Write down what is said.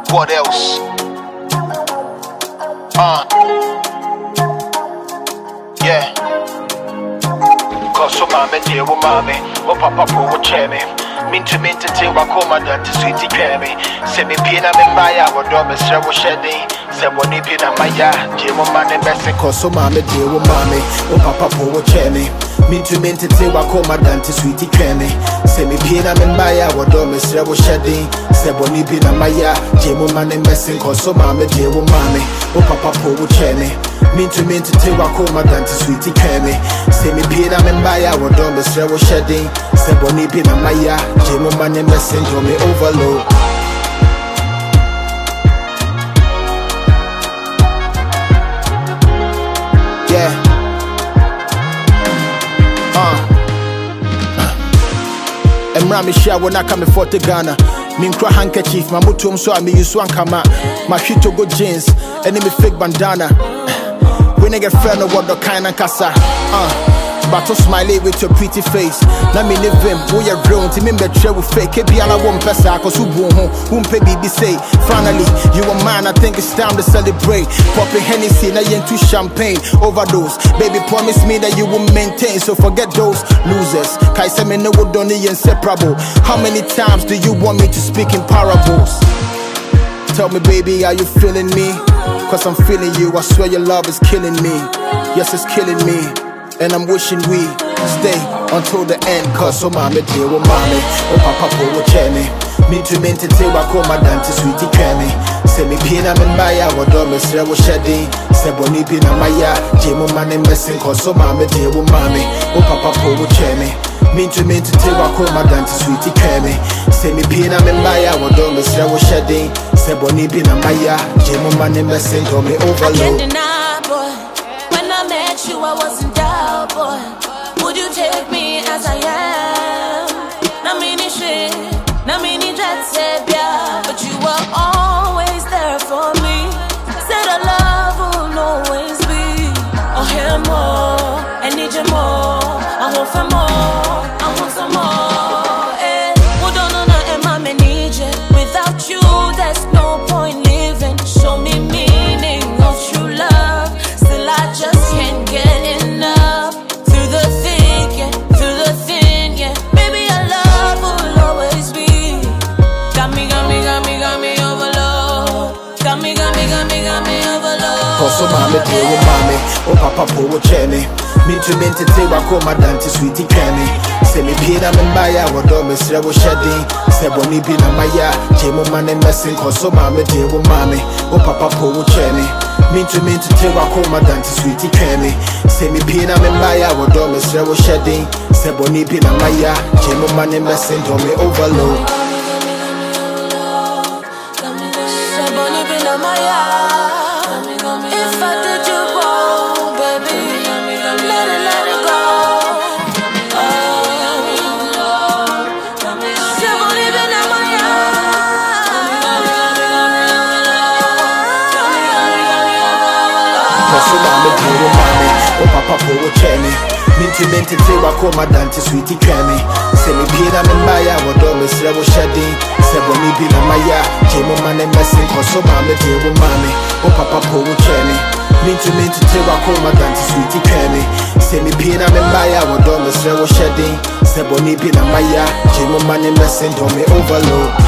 What else? Yeah. Cause so mama dear with mommy, or papa for chemi. Minto till I call my dad to sweetie crabby. Send me pin up in my hour, dome is several shedding. Someone nipping at my yard, Jim man and Bessie. Cause so mama dear with mommy, or papa for chemi. Minto till I call my dad to sweetie crabby. Send me pin up in my hour, dome is several shedding. Someone nipping at my yard, Jim man and Bessie. Cause so mama dear with mommy, or papa for chemi. Minto till I call my dad to sweetie crabby. Send me pin up in my hour, dome is several shedding. Someone nipping at my yard. Jim man and messing to me overload. Yeah. And Rami Shah when I come before to Ghana. Minkra handkerchief, my mutum so I me use one kama. My shit to go jeans, enemy fake bandana. When I get friend of what the kind of casa. But to smile with your pretty face. Na me live him, we are grown to me betray with fake. Kebiana won't pass a cause who pay baby say. Finally, you a man, I think it's time to celebrate. Popping Hennessy, now you into champagne. Overdose, baby promise me that you will maintain. So forget those losers. Kaisa me no would only inseparable. How many times do you want me to speak in parables? Tell me baby, are you feeling me? Cause I'm feeling you, I swear your love is killing me. Yes, it's killing me. And I'm wishing we stay until the end. Cause so mama dear with mommy, or papa for chemi. Me to till I call my dad to sweetie crabby. Send me pin up in my hour, dome is several shedding. Seboni pin up my yard, Jim man and messing. Cause so mama dear with mommy, or papa for chemi. Me to till I call my dad to sweetie crabby. Send me pin up in my hour, dome is several shedding. Seboni pin up my yard, Jim man and messing. Don't me overload. You, I wasn't doubt, boy. Would you take me as I am? Na mini shit, na mini jet set, yeah. But you were always there for me. Said our love will always be. Oh, hear more, I need you more. I want for more, I want some more. Eh, oh, don't I need you. Without you, there's no point living. Show me meaning of true love. Still, I just can't get enough. Through the thick, yeah, through the thin, yeah. Baby, our love will always be. Got me overload. Got me overload. Cause so mama dear with mommy, or papa for chemi. Me to till I call my dad to sweetie crabby. Send me pin up in my hour, dome is several shedding. Seboni pin up my yard, Jim man and messing. Cause so mama dear with mommy, or papa for chemi. Me to till I call my dad to sweetie crabby. Send me pin up in my hour, dome is several shedding. Seboni pin up my yard, Jim man and messing. Don't me overload. Seboni pin up my yard. If I did you wrong, baby, let it go. Seboni pin up my Cause so mama dear with mommy, or papa for chemi. Me to till I call my dad to sweetie crabby. Send me pin up in my hour, dome is several shedding. Seboni pin up my yard, Jim man and messing. Cause so mama dear with mommy, or papa for chemi. Me to till I call my dad to sweetie crabby. Send me pin up in my hour, dome is several shedding. Seboni pin up my yard, Jim man and messing. Don't me overload.